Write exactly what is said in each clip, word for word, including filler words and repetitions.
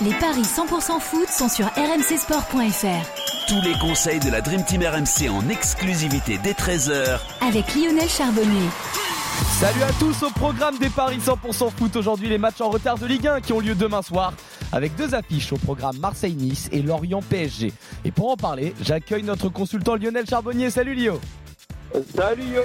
Les paris cent pour cent foot sont sur r m c sport point f r. Tous les conseils de la Dream Team R M C en exclusivité dès treize heures avec Lionel Charbonnier. Salut à tous, au programme des paris cent pour cent foot. Aujourd'hui, les matchs en retard de Ligue un qui ont lieu demain soir avec deux affiches au programme Marseille-Nice et Lorient-P S G. Et pour en parler, j'accueille notre consultant Lionel Charbonnier. Salut Lio. Salut Lio.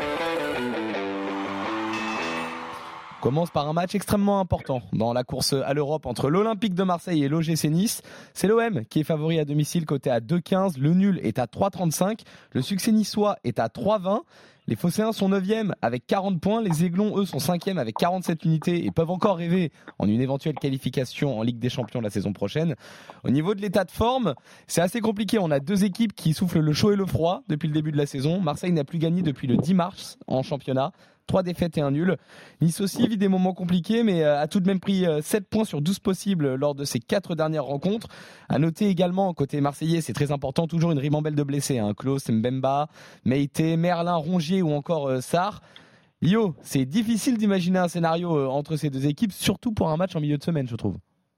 On commence par un match extrêmement important dans la course à l'Europe entre l'Olympique de Marseille et l'O G C Nice. C'est l'O M qui est favori à domicile, coté à deux quinze. Le nul est à trois trente-cinq. Le succès niçois est à trois vingt. Les Phocéens sont neuvième avec quarante points. Les Aiglons, eux, sont cinquième avec quarante-sept unités et peuvent encore rêver en une éventuelle qualification en Ligue des Champions la saison prochaine. Au niveau de l'état de forme, c'est assez compliqué. On a deux équipes qui soufflent le chaud et le froid depuis le début de la saison. Marseille n'a plus gagné depuis le dix mars en championnat. Trois défaites et un nul. Nice aussi vit des moments compliqués, mais a tout de même pris sept points sur douze possibles lors de ses quatre dernières rencontres. À noter également, côté marseillais, c'est très important, toujours une ribambelle de blessés. Hein. Klaus, Mbemba, Meïté, Merlin, Rongier ou encore euh, Sarr. Lio, c'est difficile d'imaginer un scénario euh, entre ces deux équipes, surtout pour un match en milieu de semaine, je trouve.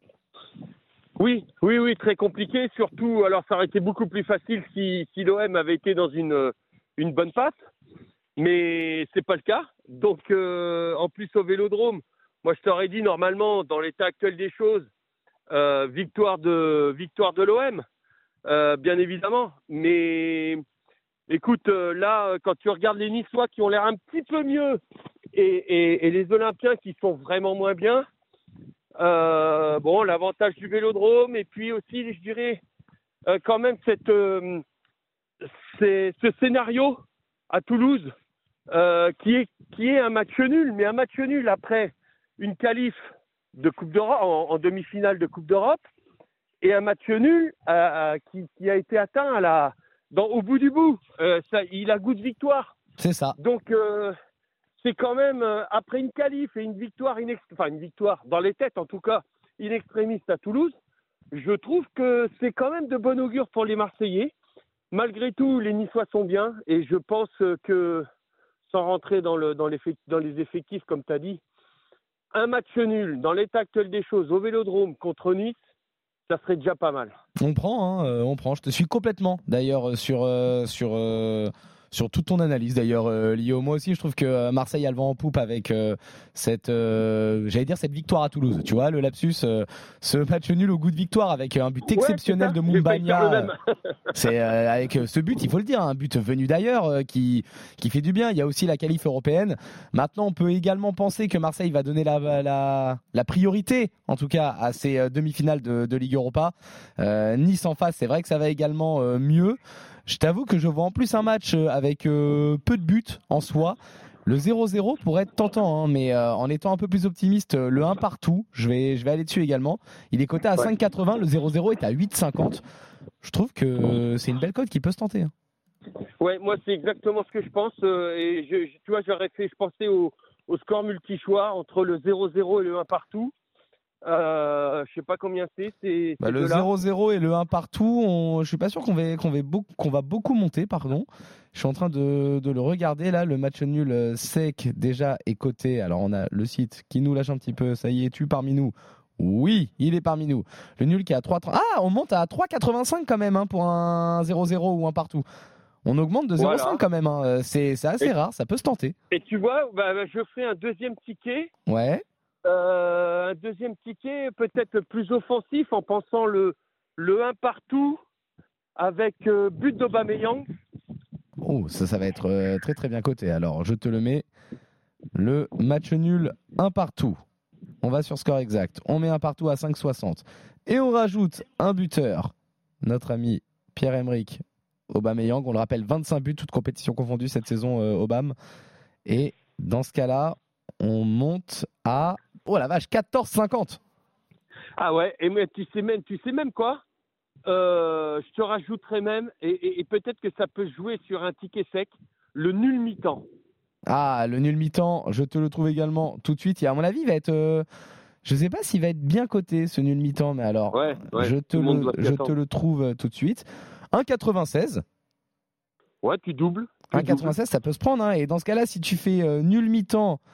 Oui, oui, oui, très compliqué. Surtout, alors ça aurait été beaucoup plus facile si, si l'O M avait été dans une, une bonne passe. Mais c'est pas le cas. Donc, euh, en plus au Vélodrome, moi je t'aurais dit normalement, dans l'état actuel des choses, euh, victoire de victoire de l'O M, euh, bien évidemment. Mais écoute, euh, là, quand tu regardes les Niçois qui ont l'air un petit peu mieux et, et, et les Olympiens qui sont vraiment moins bien, euh, bon, l'avantage du Vélodrome et puis aussi, je dirais, euh, quand même cette, euh, c'est, ce scénario à Toulouse. Euh, qui est qui est un match nul, mais un match nul après une qualif de Coupe d'Europe en, en demi-finale de Coupe d'Europe et un match nul euh, qui, qui a été atteint à la dans au bout du bout. Euh, ça, il a goût de victoire. C'est ça. Donc euh, c'est quand même euh, après une qualif et une victoire inex... enfin une victoire dans les têtes en tout cas in extremis à Toulouse. Je trouve que c'est quand même de bon augure pour les Marseillais. Malgré tout, les Niçois sont bien et je pense que sans rentrer dans, le, dans, dans les effectifs, comme tu as dit, un match nul dans l'état actuel des choses au Vélodrome contre Nice, ça serait déjà pas mal. On prend, hein, on prend. Je te suis complètement, d'ailleurs, sur, euh, sur, euh, sur toute ton analyse. D'ailleurs, euh, Lio, moi aussi, je trouve que Marseille a le vent en poupe avec euh, cette, euh, j'allais dire cette victoire à Toulouse. Tu vois, le lapsus, euh, ce match nul au goût de victoire avec un but exceptionnel ouais, de Moumbagna. C'est euh, avec ce but, il faut le dire, un but venu d'ailleurs euh, qui qui fait du bien. Il y a aussi la qualif européenne. Maintenant, on peut également penser que Marseille va donner la la, la priorité, en tout cas, à ces demi-finales de, de Ligue Europa. Euh, nice en face, c'est vrai que ça va également euh, mieux. Je t'avoue que je vois en plus un match avec euh, peu de buts en soi. Le zéro zéro pourrait être tentant, hein, mais euh, en étant un peu plus optimiste, le un partout, je vais, je vais aller dessus également. Il est coté à ouais. cinq quatre-vingts, le zéro zéro est à huit cinquante. Je trouve que c'est une belle cote qui peut se tenter. Hein. Ouais, moi c'est exactement ce que je pense. Euh, et je, je, tu vois, j'aurais fait, je pensais au, au score multi-choix entre le zéro zéro et le un partout. Euh, je sais pas combien c'est. c'est, bah c'est le zéro zéro et le un partout, on, je suis pas sûr qu'on va, qu'on va, beaucoup, qu'on va beaucoup monter. Pardon. Je suis en train de, de le regarder là. Le match nul sec déjà est coté. Alors on a le site qui nous lâche un petit peu. Ça y est, es-tu parmi nous? Oui, il est parmi nous. Le nul qui est à trois trente. Ah, on monte à trois quatre-vingt-cinq quand même hein, pour un zéro zéro ou un partout. On augmente de zéro virgule cinq voilà. Quand même. Hein. C'est, c'est assez et, rare, ça peut se tenter. Et tu vois, bah, bah, je fais un deuxième ticket. Ouais. Euh, un deuxième ticket peut-être plus offensif en pensant le, le un partout avec euh, but d'Aubameyang. Oh, ça, ça va être euh, très très bien coté. Alors, je te le mets. Le match nul un partout. On va sur score exact. On met un partout à cinq soixante. Et on rajoute un buteur. Notre ami Pierre-Emerick Aubameyang. On le rappelle, vingt-cinq buts, toutes compétitions confondues cette saison, euh, Aubame. Et dans ce cas-là, on monte à... Oh la vache, quatorze cinquante. Ah ouais, et mais tu sais même, tu sais même quoi euh, je te rajouterai même, et, et, et peut-être que ça peut jouer sur un ticket sec, le nul mi-temps. Ah, le nul mi-temps, je te le trouve également tout de suite. Et à mon avis, il va être... Euh, je ne sais pas s'il va être bien coté, ce nul mi-temps, mais alors, ouais, ouais, je, te le, je te le trouve tout de suite. un virgule quatre-vingt-seize. Ouais, tu doubles. Tu un virgule quatre-vingt-seize, doubles. Ça peut se prendre. Hein. Et dans ce cas-là, si tu fais euh, nul mi-temps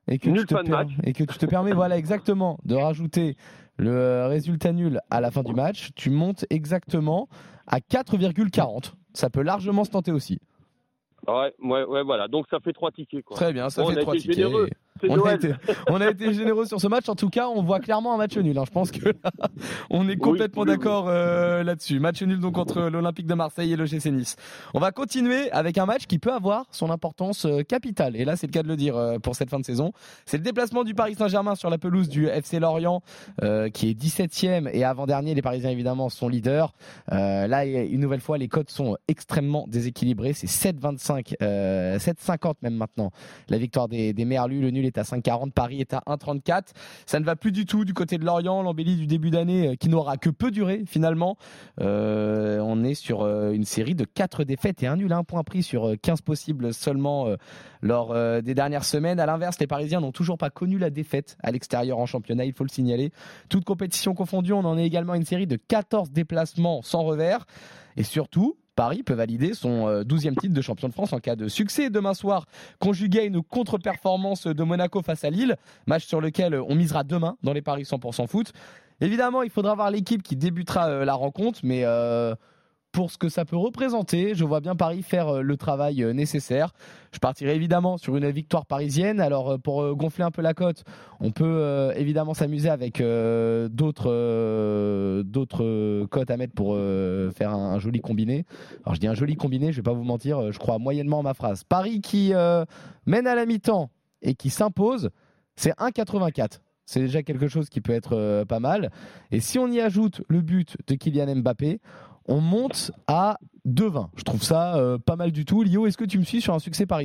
et que, nul tu te fin de per- match. et que tu te permets, voilà, exactement, de rajouter le résultat nul à la fin du match, tu montes exactement à quatre virgule quarante. Ça peut largement se tenter aussi. Ouais, ouais, ouais, voilà. Donc ça fait trois tickets, quoi. Très bien, ça Bon, fait on a trois été tickets. généreux. C'est On a, Noël. été, on a été généreux sur ce match. En tout cas, on voit clairement un match nul. hein. Je pense que là, on est complètement oui, oui, d'accord euh, là-dessus. Match nul donc entre l'Olympique de Marseille et l'O G C Nice. On va continuer avec un match qui peut avoir son importance euh, capitale. Et là, c'est le cas de le dire euh, pour cette fin de saison. C'est le déplacement du Paris Saint-Germain sur la pelouse du F C Lorient, euh, qui est dix-septième et avant-dernier. Les Parisiens, évidemment, sont leaders. Euh, là, une nouvelle fois, les cotes sont extrêmement déséquilibrées. C'est sept vingt-cinq, euh, sept cinquante même maintenant. La victoire des, des Merlus, le nul est à cinq quarante, Paris est à un trente-quatre. Ça ne va plus du tout du côté de Lorient, l'embellie du début d'année qui n'aura que peu duré finalement. Euh, on est sur une série de quatre défaites et un nul, un point pris sur quinze possibles seulement euh, lors euh, des dernières semaines. À l'inverse, les Parisiens n'ont toujours pas connu la défaite à l'extérieur en championnat, il faut le signaler. Toute compétition confondue, on en est également à une série de quatorze déplacements sans revers. Et surtout, Paris peut valider son douzième titre de champion de France en cas de succès. Demain soir, conjugué à une contre-performance de Monaco face à Lille, match sur lequel on misera demain dans les paris cent pour cent foot. Évidemment, il faudra voir l'équipe qui débutera la rencontre, mais euh, pour ce que ça peut représenter, je vois bien Paris faire le travail nécessaire. Je partirai évidemment sur une victoire parisienne. Alors pour gonfler un peu la cote, on peut euh, évidemment s'amuser avec euh, d'autres, euh, d'autres cotes à mettre pour euh, faire un, un joli combiné. Alors je dis un joli combiné, je vais pas vous mentir, je crois moyennement à ma phrase. Paris qui euh, mène à la mi-temps et qui s'impose, c'est un virgule quatre-vingt-quatre. C'est déjà quelque chose qui peut être euh, pas mal. Et si on y ajoute le but de Kylian Mbappé, on monte à deux virgule vingt. Je trouve ça euh, pas mal du tout. Lio, est-ce que tu me suis sur un succès parisien ?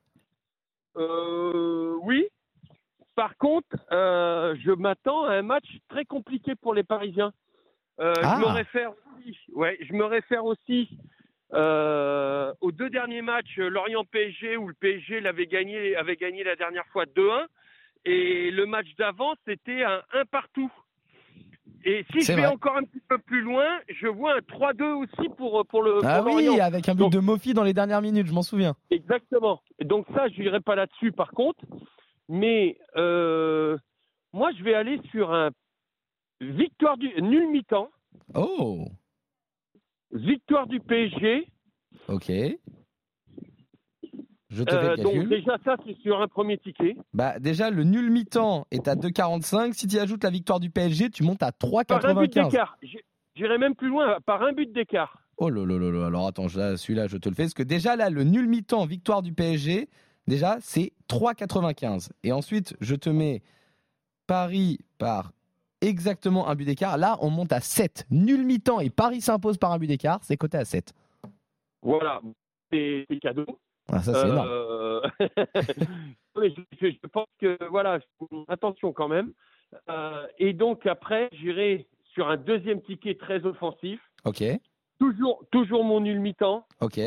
euh, Oui. Par contre, euh, je m'attends à un match très compliqué pour les Parisiens. Euh, ah. Je me réfère aussi, ouais, je me réfère aussi euh, aux deux derniers matchs, Lorient-P S G, où le P S G l'avait gagné, avait gagné la dernière fois deux un. Et le match d'avant, c'était un un partout. Et si C'est je vais vrai. encore un petit peu plus loin, je vois un trois deux aussi pour, pour le Ah pour oui, Lorient. avec un but Donc, de Mofi dans les dernières minutes, je m'en souviens. Exactement. Et donc ça, je n'irai pas là-dessus par contre. Mais euh, moi, je vais aller sur un victoire du nul mi-temps. Oh, Victoire du P S G. ok. Je te fais Euh, le donc calcul. déjà ça, c'est sur un premier ticket. Bah, déjà, le nul mi-temps est à deux virgule quarante-cinq. Si tu ajoutes la victoire du P S G, tu montes à trois virgule Par un but quatre-vingt-quinze. d'écart. J- J'irai même plus loin, par un but d'écart. Oh là là là là. Alors attends, là, celui-là, je te le fais. Parce que déjà, là, le nul mi-temps, victoire du P S G, déjà, c'est trois virgule quatre-vingt-quinze. Et ensuite, je te mets Paris par exactement un but d'écart. Là, on monte à sept. Nul mi-temps et Paris s'impose par un but d'écart. C'est coté à sept. Voilà, c'est c'est cadeau. Ah, ça, c'est énorme. Euh... Mais je, je- je pense que, voilà, attention quand même. Euh, et donc après, j'irai sur un deuxième ticket très offensif. Ok, Toujours, toujours mon nul mi-temps. ok,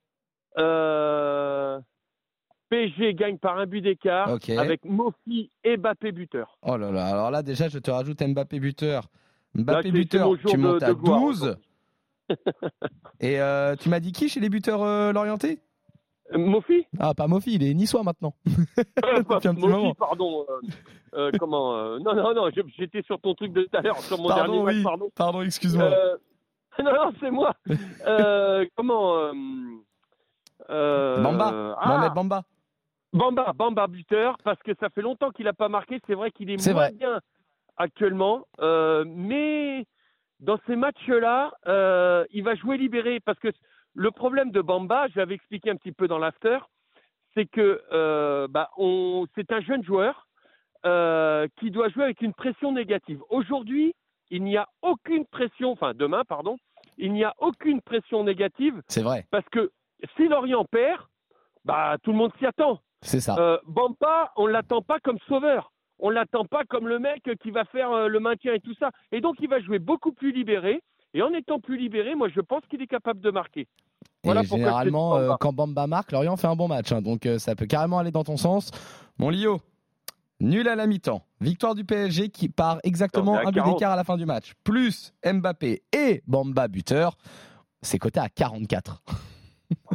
Euh, P S G gagne par un but d'écart Ok. avec Mofi et Mbappé buteur. Oh là là, alors là déjà je te rajoute Mbappé buteur. Mbappé c'est- buteur, c'est mon jour tu de- montes de à gloire, douze. Et euh, tu m'as dit qui chez les buteurs euh, l'orienté ? Euh, Mofi Ah, pas Mofi, il est niçois maintenant. Euh, Depuis un petit Mofi, moment. pardon. euh, euh, comment euh, Non, non, non, je- j'étais sur ton truc de tout à l'heure, sur mon Pardon, dernier match, oui. pardon. Pardon, excuse-moi. Euh, non, non, c'est moi. Euh, comment euh, euh, Bamba, ah, Mohamed Bamba. Bamba, Bamba buteur, parce que ça fait longtemps qu'il n'a pas marqué. C'est vrai qu'il est, C'est moins vrai. bien actuellement, euh, mais dans ces matchs-là, euh, il va jouer libéré, parce que le problème de Bamba, j'avais expliqué un petit peu dans l'after, c'est que euh, bah, on, c'est un jeune joueur euh, qui doit jouer avec une pression négative. Aujourd'hui, il n'y a aucune pression, enfin demain, pardon, il n'y a aucune pression négative, C'est vrai, parce que si Lorient perd, bah, tout le monde s'y attend. c'est ça. Euh, Bamba, on ne l'attend pas comme sauveur. On ne l'attend pas comme le mec qui va faire euh, le maintien et tout ça. Et donc, il va jouer beaucoup plus libéré. Et en étant plus libéré, moi, je pense qu'il est capable de marquer. Voilà Et pourquoi généralement, je fais euh, Bamba. quand Bamba marque, Lorient fait un bon match. hein, donc euh, ça peut carrément aller dans ton sens. Mon Lio, nul à la mi-temps. Victoire du P S G qui part exactement Non, mais à un but quarante. d'écart à la fin du match. Plus Mbappé et Bamba buteur. C'est coté à quarante-quatre.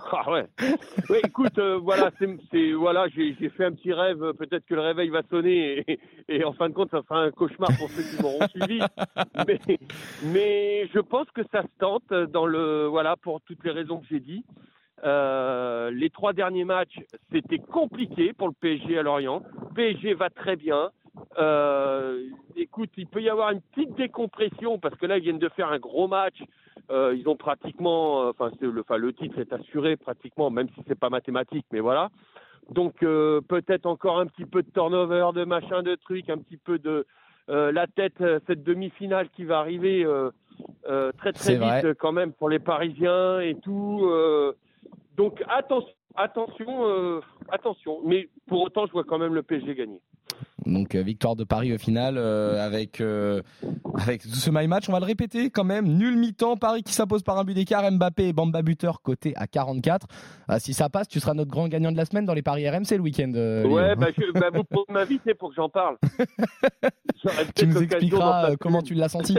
Ah ouais. Oui, écoute, euh, voilà, c'est, c'est voilà, j'ai, j'ai fait un petit rêve. Peut-être que le réveil va sonner et, et en fin de compte, ça sera un cauchemar pour ceux qui m'auront suivi. Mais, mais je pense que ça se tente dans le voilà pour toutes les raisons que j'ai dit. Euh, les trois derniers matchs, c'était compliqué pour le P S G à Lorient. Le P S G va très bien. Euh, écoute, il peut y avoir une petite décompression parce que là, ils viennent de faire un gros match. Euh, ils ont pratiquement, enfin, c'est le, enfin, le titre est assuré pratiquement, même si c'est pas mathématique, mais voilà. Donc euh, peut-être encore un petit peu de turnover, de machin, de trucs, un petit peu de euh, la tête, cette demi-finale qui va arriver euh, euh, très très C'est vite vrai. quand même pour les Parisiens et tout. Euh, donc attention, attention, euh, attention. Mais pour autant, je vois quand même le P S G gagner. Donc euh, victoire de Paris au final euh, avec euh, avec ce my match, on va le répéter quand même, nul mi-temps, Paris qui s'impose par un but d'écart, Mbappé et Bamba buteur coté à quarante-quatre. Euh, si ça passe, tu seras notre grand gagnant de la semaine dans les paris R M C le week-end. Euh, ouais, bah, je, bah, vous pouvez m'inviter pour que j'en parle. Tu nous expliqueras euh, comment tu l'as senti.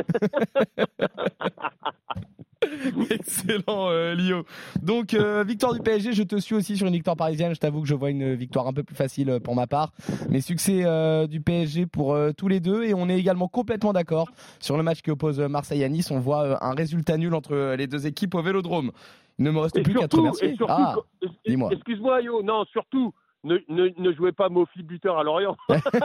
Excellent euh, Lio. Donc euh, victoire du P S G, je te suis aussi sur une victoire parisienne. Je t'avoue que je vois une victoire un peu plus facile euh, pour ma part. Mais succès euh, du P S G pour euh, tous les deux. Et on est également complètement d'accord sur le match qui oppose Marseille à Nice. On voit euh, un résultat nul entre euh, les deux équipes au Vélodrome. Il ne me reste Et plus qu'à te surtout, remercier. et surtout, Ah, es- dis-moi. Excuse-moi Yo, non, surtout, ne, ne, ne jouez pas Mofi buteur à Lorient.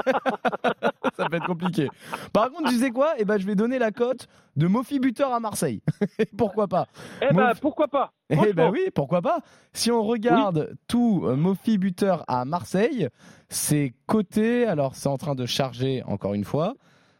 Ça peut être compliqué. Par contre, tu sais quoi? Eh ben, je vais donner la cote de Mofi buteur à Marseille. Pourquoi pas? Eh ben, Mofi- pourquoi pas? Eh Franchement. ben oui, pourquoi pas? Si on regarde tout euh, Mofi buteur à Marseille, c'est coté. Alors, c'est en train de charger encore une fois.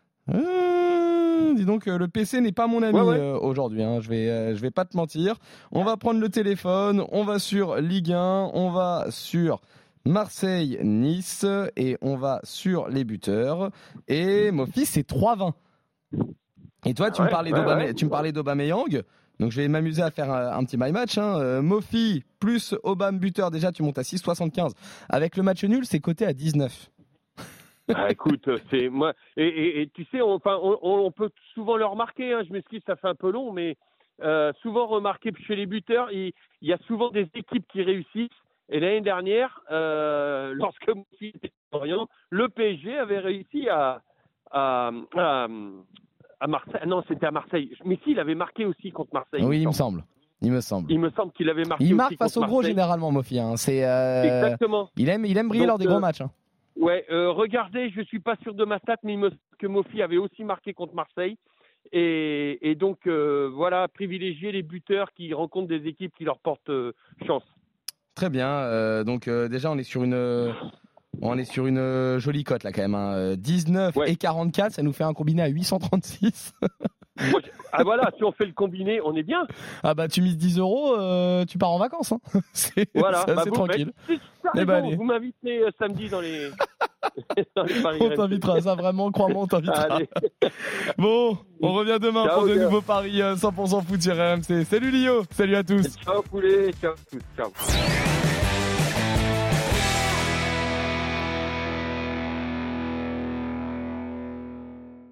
Euh, dis donc, euh, le P C n'est pas mon ami Ouais, ouais. euh, aujourd'hui. Hein. Je vais, euh, je vais pas te mentir. On va prendre le téléphone. On va sur Ligue un. On va sur Marseille-Nice et on va sur les buteurs. Et Mofi, c'est trois vingt. Et toi, tu Ouais, me parlais ouais, d'Aubame- ouais. tu me parlais d'Aubameyang. Donc, je vais m'amuser à faire un, un petit my match. Hein. Euh, Mofi plus Aubame buteur, déjà, tu montes à six virgule soixante-quinze. Avec le match nul, c'est coté à dix-neuf. Ah, écoute, c'est moi. Et, et, et tu sais, on, enfin, on, on peut souvent le remarquer. Hein, je m'excuse, ça fait un peu long, mais euh, souvent remarqué chez les buteurs, il, il y a souvent des équipes qui réussissent. Et l'année dernière, euh, lorsque Mofi était à Lorient, le P S G avait réussi à à, à, à Marseille. Non, c'était à Marseille. Mais si, il avait marqué aussi contre Marseille. Oui, il me semble. semble. Il me semble. Il me semble qu'il avait marqué. Il aussi marque face contre au gros Marseille. généralement, Mofi. Hein. C'est, euh, Exactement. il aime, il aime briller Donc, lors des gros euh, matchs. Hein. Ouais, euh, regardez, je suis pas sûr de ma stat, mais il me semble que Mofi avait aussi marqué contre Marseille. Et, et donc, euh, voilà, privilégier les buteurs qui rencontrent des équipes qui leur portent euh, chance. Très bien. Euh, donc euh, déjà, on est sur une, euh, on est sur une euh, jolie cote là quand même. Hein. dix-neuf Ouais. et quarante-quatre, ça nous fait un combiné à huit cent trente-six. Moi, je- ah voilà, si on fait le combiné, on est bien. Ah bah tu mises dix euros, euh, tu pars en vacances. Hein. C'est, Voilà, c'est bah, assez vous, tranquille. mais- t'as Eh raison, ben, allez. vous m'invitez euh, samedi dans les, dans les paris. On R M C. t'invitera, ça vraiment, crois-moi, on t'invitera. Allez. Bon, on revient demain Ciao, pour de gars. nouveaux paris euh, cent pour cent foot sur R M C. Salut Lio, salut à tous. Ciao poulet, ciao tous, ciao.